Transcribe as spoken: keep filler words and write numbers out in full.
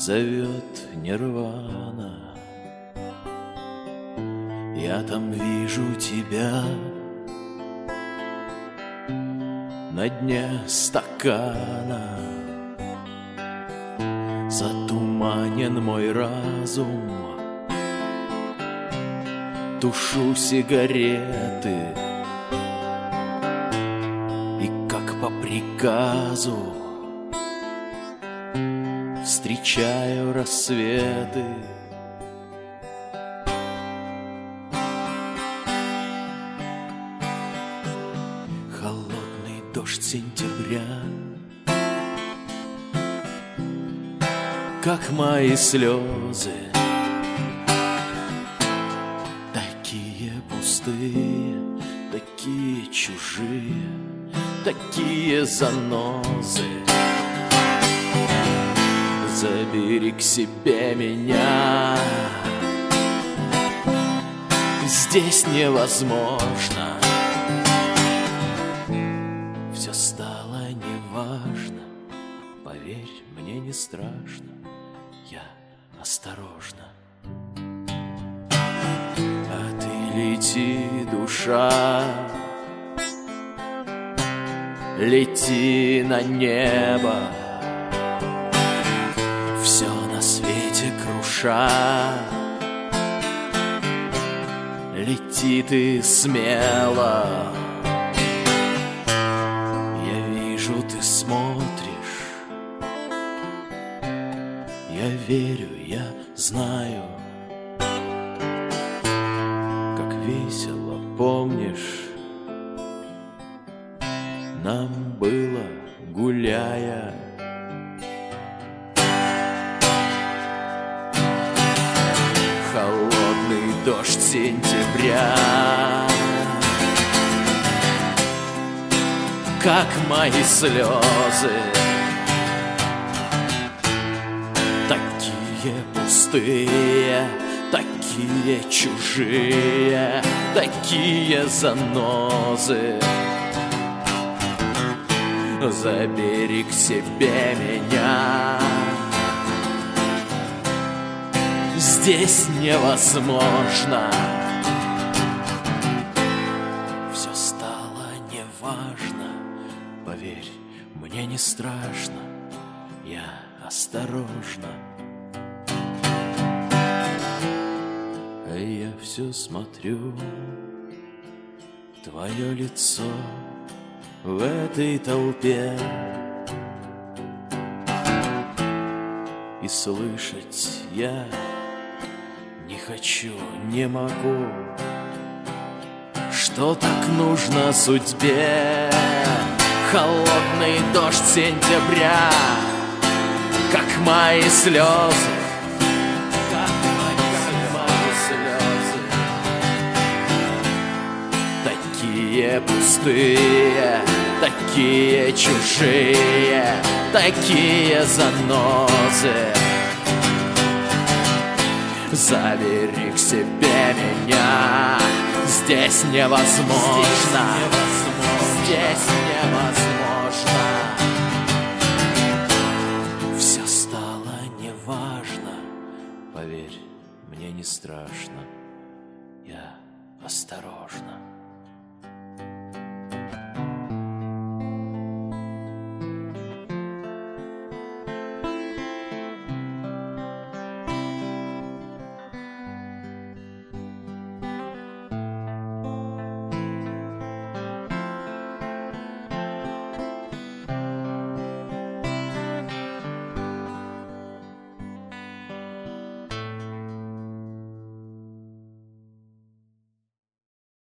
зовет нирвана. Я там вижу тебя на дне стакана. Затуманен мой разум, тушу сигареты, и как по приказу встречаю рассветы. Холодный дождь сентября, как мои слезы, такие пустые, такие чужие, такие занозы. Забери к себе меня, здесь невозможно. Все стало неважно, поверь, мне не страшно, я осторожно. А ты лети, душа, лети на небо, все на свете круша. Лети ты смело, я вижу, ты смотришь, я верю, я знаю, как весело, помнишь, нам было, гуляя. Холодный дождь сентября, как мои слезы, такие пустые, такие чужие, такие занозы. Забери к себе меня, здесь невозможно. Все стало неважно, поверь, мне не страшно, я осторожно. А я все смотрю, твое лицо в этой толпе, и слышать я не хочу, не могу, что так нужно судьбе. Холодный дождь сентября, как мои слезы, как мои слезы, такие пустые, такие чужие, такие занозы. Забери к себе меня, здесь невозможно, здесь невозможно. Все стало неважно, поверь, мне не страшно, я осторожно.